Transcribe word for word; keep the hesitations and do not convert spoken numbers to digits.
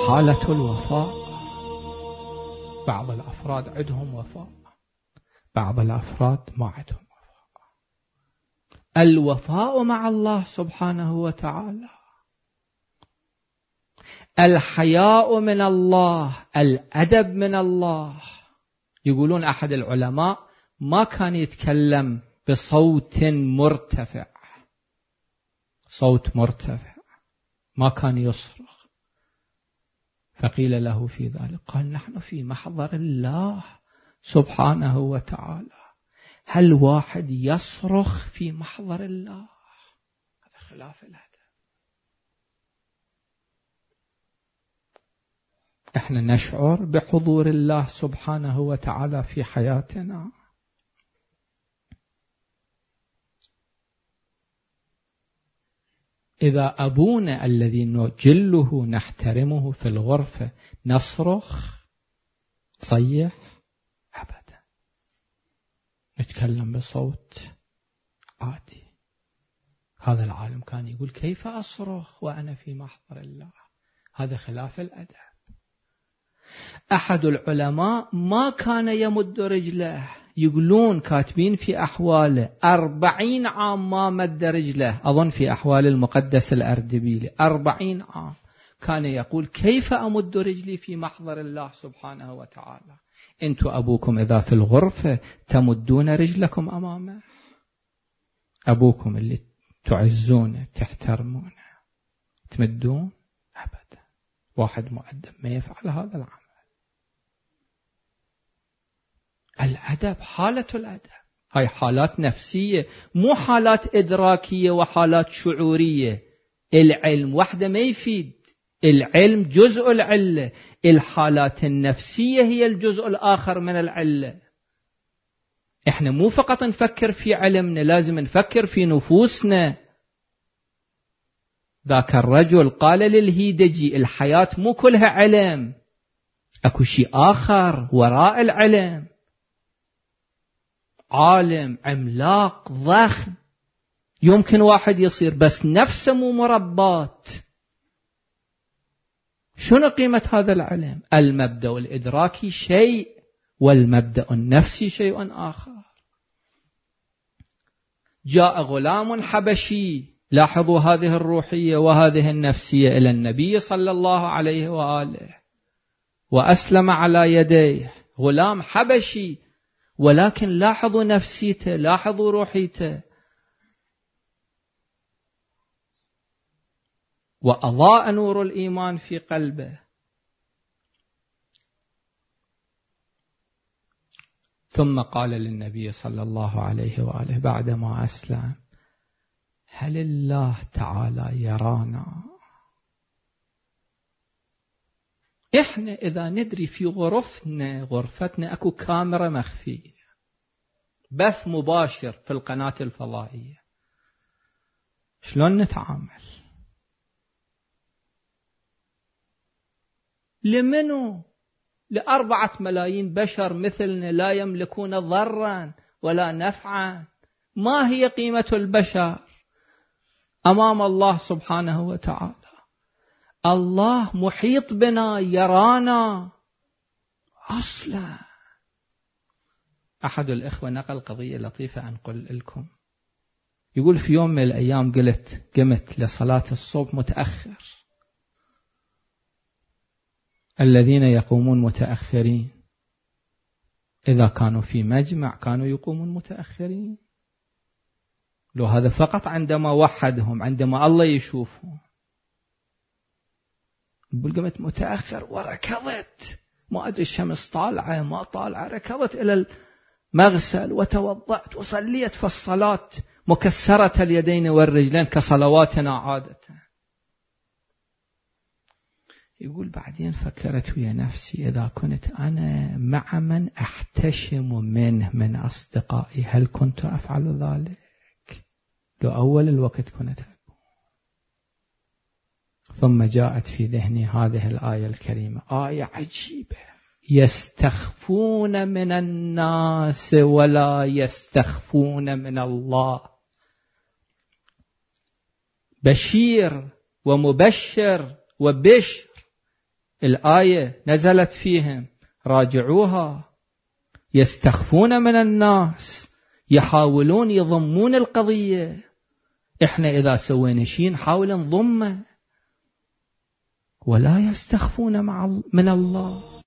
حالة الوفاء. بعض الأفراد عندهم وفاء، بعض الأفراد ما عندهم وفاء. الوفاء مع الله سبحانه وتعالى، الحياء من الله، الأدب من الله. يقولون أحد العلماء ما كان يتكلم بصوت مرتفع، صوت مرتفع، ما كان يصرخ. فقيل له في ذلك، قال نحن في محضر الله سبحانه وتعالى، هل واحد يصرخ في محضر الله؟ هذا خلاف الهدف. احنا نشعر بحضور الله سبحانه وتعالى في حياتنا. إذا أبونا الذي نجله نحترمه في الغرفة نصرخ صيح؟ أبدا، نتكلم بصوت عادي. هذا العالم كان يقول كيف أصرخ وأنا في محضر الله؟ هذا خلاف الأدب. أحد العلماء ما كان يمد رجله، يقولون كاتبين في أحواله أربعين عام ما مد رجله، أظن في أحوال المقدس الأردبيلي أربعين عام كان يقول كيف أمد رجلي في محضر الله سبحانه وتعالى؟ أنتم أبوكم إذا في الغرفة تمدون رجلكم أمامه؟ أبوكم اللي تعزونه تحترمونه تمدون؟ أبدا. واحد مؤدب ما يفعل هذا العمل. الأدب حالة الأدب، هاي حالات نفسية، مو حالات إدراكية وحالات شعورية. العلم وحده ما يفيد، العلم جزء العلة، الحالات النفسية هي الجزء الآخر من العلة. احنا مو فقط نفكر في علمنا، لازم نفكر في نفوسنا. ذاك الرجل قال للهيدجي الحياة مو كلها علم، اكو شيء آخر وراء العلم. عالم عملاق ضخم يمكن واحد يصير بس نفسه مو مربات. شنو قيمة هذا العلم؟ المبدأ الإدراكي شيء والمبدأ النفسي شيء آخر. جاء غلام حبشي، لاحظوا هذه الروحية وهذه النفسية، إلى النبي صلى الله عليه وآله وأسلم على يديه. غلام حبشي، ولكن لاحظوا نفسيته، لاحظوا روحيته. وأضاء نور الإيمان في قلبه. ثم قال للنبي صلى الله عليه وآله بعدما أسلم: هل الله تعالى يرانا؟ إحنا إذا ندري في غرفتنا غرفتنا أكو كاميرا مخفية، بث مباشر في القناة الفضائية، شلون نتعامل؟ لمنو؟ لأربعة ملايين بشر مثلنا لا يملكون ضرا ولا نفعا. ما هي قيمة البشر أمام الله سبحانه وتعالى؟ الله محيط بنا، يرانا أصلا. أحد الإخوة نقل قضية لطيفة أنقل لكم. يقول في يوم من الأيام قلت قمت لصلاة الصبح متأخر. الذين يقومون متأخرين إذا كانوا في مجمع كانوا يقومون متأخرين. لو هذا فقط عندما وحدهم، عندما الله يشوفهم. يقول قمت متأخر وركضت، ما أدري الشمس طالعة ما طالعة، ركضت إلى المغسل وتوضأت وصليت في الصلاة مكسرة اليدين والرجلين كصلواتنا عادة. يقول بعدين فكرت ويا نفسي إذا كنت أنا مع من أحتشم منه من أصدقائي هل كنت أفعل ذلك؟ لو أول الوقت كنت أفعل. ثم جاءت في ذهني هذه الآية الكريمة، آية عجيبة: يستخفون من الناس ولا يستخفون من الله. بشير ومبشر وبشر، الآية نزلت فيهم، راجعوها. يستخفون من الناس، يحاولون يضمون القضية. إحنا إذا سوينا شيء نحاول نضمه، ولا يستخفون مع من الله.